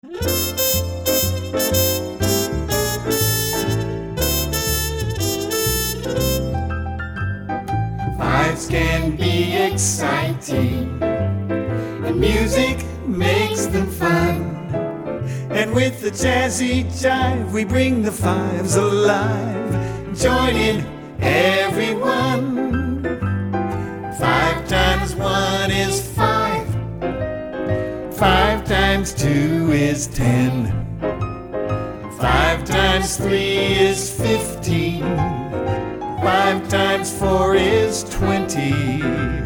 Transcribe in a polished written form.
Fives can be exciting, and music makes them fun. And with the jazzy jive, we bring the fives alive. Join in, everyone. 5 times 1 is 5. 5 times 2 is 10. 5 times 3 is 15. 5 times 4 is 20.